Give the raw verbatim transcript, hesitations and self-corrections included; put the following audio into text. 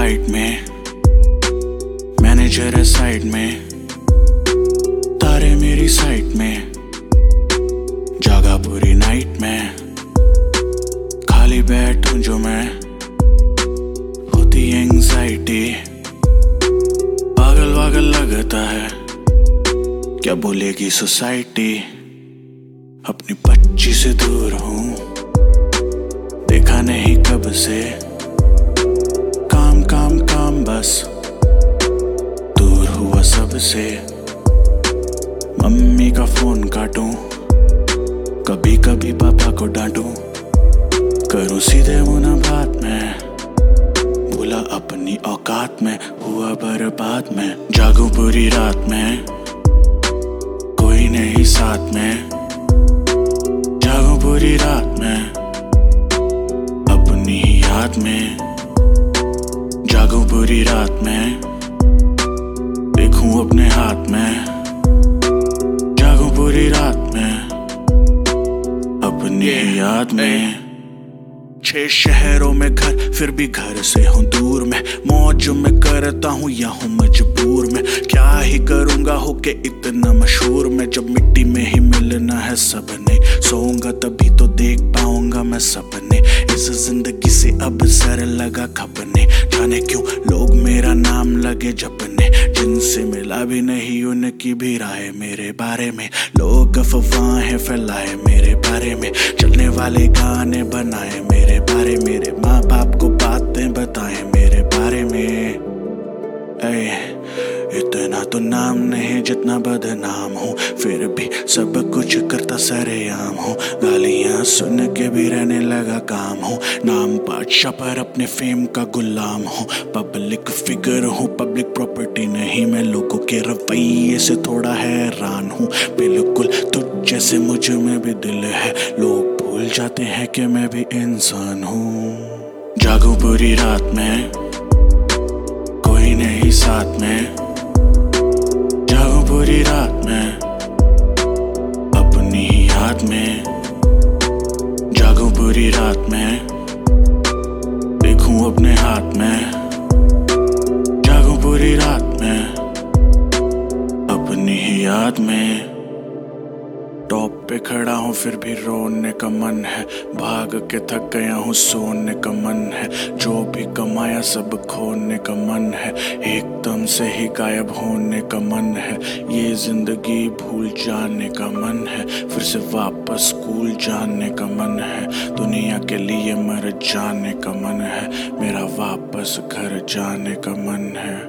Flight में, manager है side में, तारे मेरी साइड में, जागा पूरी नाइट में, खाली बैठूं जो मैं, होती एंग्जाइटी, पागल वागल लगता है, क्या बोलेगी सोसाइटी। अपनी बच्ची से दूर हूं, देखा नहीं कब से, काम काम काम बस, दूर हुआ सबसे। मम्मी का फोन काटूं, कभी कभी पापा को डांटूं, करूं सीधे मुंह बात में, भूला अपनी औकात में, हुआ बर्बाद में। जागूं पूरी रात में, कोई नहीं साथ में, जागूं पूरी रात में, अपनी ही याद में, जागूं पूरी रात में, देखूं अपने हाथ में, जागूं पूरी रात में, अपनी ही याद में। छह शहरों में घर, फिर भी घर से हूँ दूर में, मौज में करता हूँ या हूँ मजबूर में, क्या ही करूँगा होके इतना मशहूर में। जब मिट्टी में ही मिलना है सबने, सोऊंगा तभी तो देख पाऊंगा मैं सपने। इस जिंदगी से अब सर लगा खपने, जाने क्यों लोग मेरा नाम लगे जपने, जिनसे मिला भी नहीं उनकी भी राय मेरे बारे में। लोग अफवाहें फैलाए मेरे बारे में, चलने वाले गाने बनाए मेरे बारे, मेरे माँ बाप को बातें बताए मेरे बारे में। ऐ इतना तो नाम नहीं जितना बदनाम हूँ, फिर भी सब कुछ करता सरेआम हूँ, गालियाँ सुन के भी रहने लगा काम हूँ, नाम बादशाह पर अपने फेम का गुलाम हूँ। पब्लिक फिगर हूँ, पब्लिक प्रॉपर्टी नहीं, मैं लोगों के रवैये से थोड़ा हैरान हूँ। बिल्कुल तुझ जैसे मुझ में भी दिल है, लोग भूल जाते हैं कि मैं भी इंसान हूँ। जागूं पूरी रात में, कोई नहीं साथ में, जागूं पूरी रात में, अपनी ही याद में, जागूं पूरी रात में, देखूं अपने हाथ में, जागूं पूरी रात में, अपनी ही याद में। टॉप पे खड़ा हूँ फिर भी रोने का मन है, भाग के थक गया हूँ सोने का मन है, जो भी कमाया सब खोने का मन है, एकदम से ही गायब होने का मन है, ये जिंदगी भूल जाने का मन है, फिर से वापस स्कूल जाने का मन है, दुनिया के लिए मर जाने का मन है, मेरा वापस घर जाने का मन है।